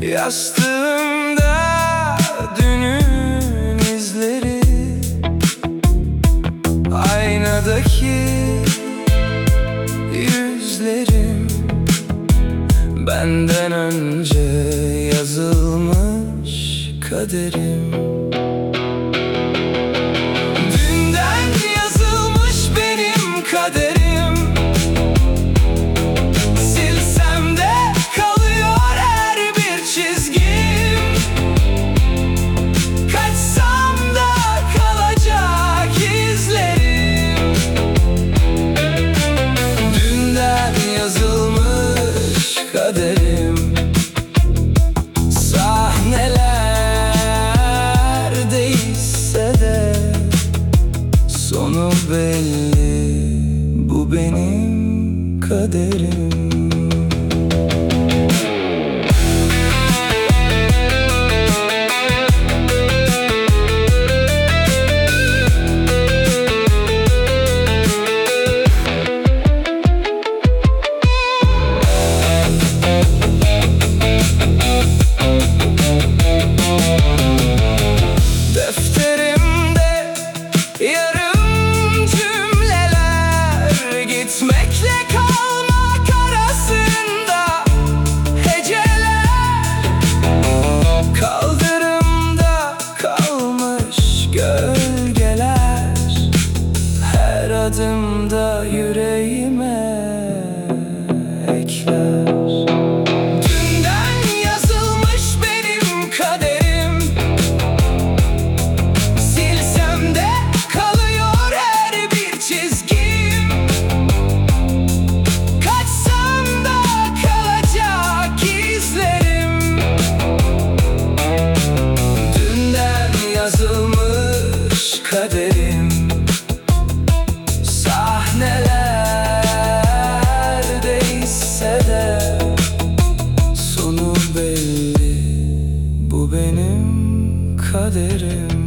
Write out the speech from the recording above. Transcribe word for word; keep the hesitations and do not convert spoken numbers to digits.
Yastığımda dünün izleri, aynadaki yüzlerim, benden önce yazılmış kaderim. Dünden yazılmış benim kaderim. Silsem de kalıyor her bir çizgim. Kaçsam da kalacak izlerim. Dünden yazılmış kaderim. Sahnelerdeyse de sonu belli, bu benim kaderim. Defterimde yarım cümleler, gitmekle kalmak arasında heceler. Kaldırımda kalmış gölgeler, her adımda yüreğime ekler. Dünden yazılmış benim kaderim. Silsem de kalıyor her bir çizgim. Kaçsam da kalacak izlerim. Dünden yazılmış kaderim. Sahnelerdeyse de sonu belli, bu benim kaderim.